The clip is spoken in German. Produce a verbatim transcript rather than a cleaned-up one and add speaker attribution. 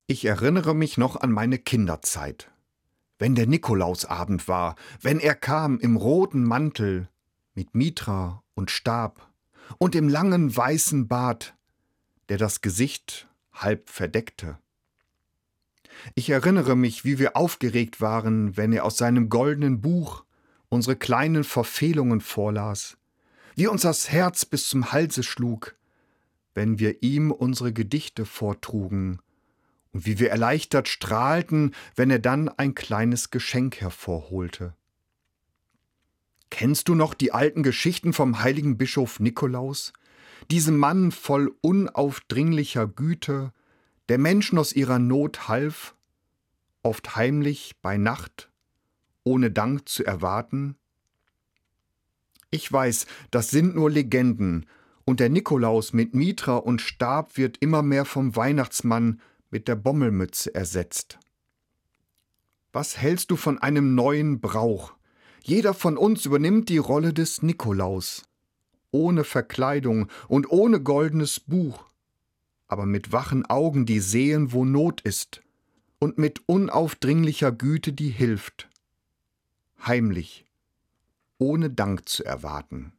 Speaker 1: Ich erinnere mich noch an meine Kinderzeit. Wenn der Nikolausabend war, wenn er kam im roten Mantel, mit Mitra und Stab und im langen weißen Bart, der das Gesicht halb verdeckte. Ich erinnere mich, wie wir aufgeregt waren, wenn er aus seinem goldenen Buch unsere kleinen Verfehlungen vorlas, wie uns das Herz bis zum Halse schlug, wenn wir ihm unsere Gedichte vortrugen, und wie wir erleichtert strahlten, wenn er dann ein kleines Geschenk hervorholte. Kennst du noch die alten Geschichten vom heiligen Bischof Nikolaus? Diesem Mann voll unaufdringlicher Güte, der Menschen aus ihrer Not half, oft heimlich bei Nacht, ohne Dank zu erwarten? Ich weiß, das sind nur Legenden, und der Nikolaus mit Mitra und Stab wird immer mehr vom Weihnachtsmann mit der Bommelmütze ersetzt. Was hältst du von einem neuen Brauch? Jeder von uns übernimmt die Rolle des Nikolaus, ohne Verkleidung und ohne goldenes Buch, aber mit wachen Augen, die sehen, wo Not ist, und mit unaufdringlicher Güte, die hilft, heimlich, ohne Dank zu erwarten.